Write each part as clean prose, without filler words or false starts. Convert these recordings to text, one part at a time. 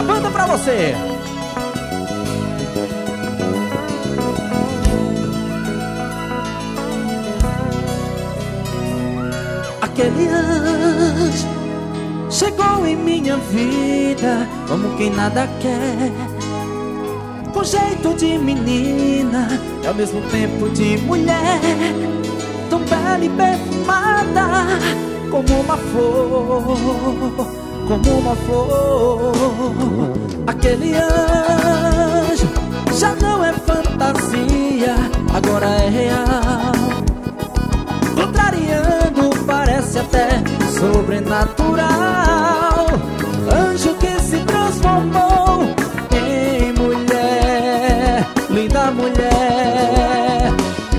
a banda pra você. Aquele anjo chegou em minha vida como quem nada quer, com jeito de menina e ao mesmo tempo de mulher, tão bela e perfumada como uma flor, como uma flor. Aquele anjo já não é fantasia, agora é real, contrariando, parece até sobrenatural. Anjo que se transformou em mulher, linda mulher.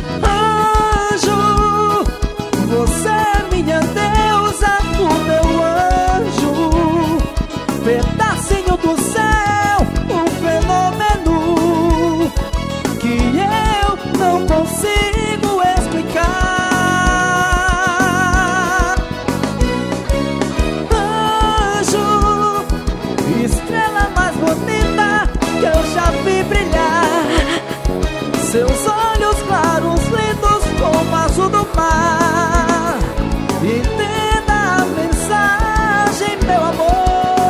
Anjo, você é minha deusa, o meu anjo, pedacinho do céu, um fenômeno que eu não consigo explicar. Anjo, estrela mais bonita que eu já vi brilhar, seus olhos claros, lindos como o azul do mar. Entenda a mensagem, meu amor.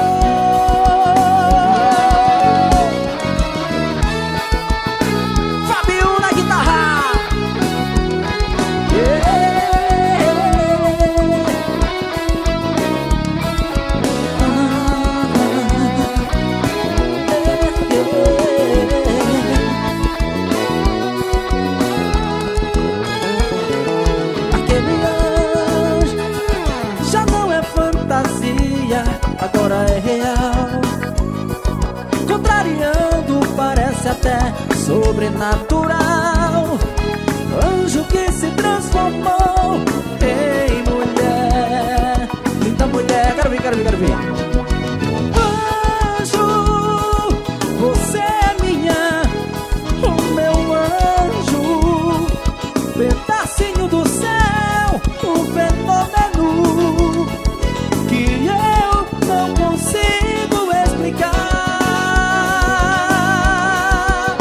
Fábio na guitarra. Aquele anjo já não é fantasia, agora é real, contrariando, parece até sobrenatural. Anjo que se transformou em mulher, linda mulher. Quero ver, quero ver, quero ver. Anjo, você é minha, o meu anjo, pedacinho do céu, um fenômeno que eu não consigo explicar.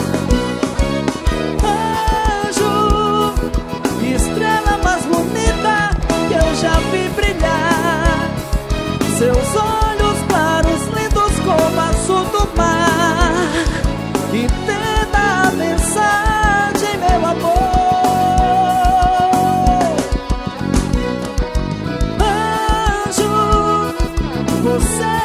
Anjo, estrela mais bonita que eu já vi brilhar, seus olhos claros, lindos como o azul do mar. Entenda a mensagem, meu amor. Anjo, você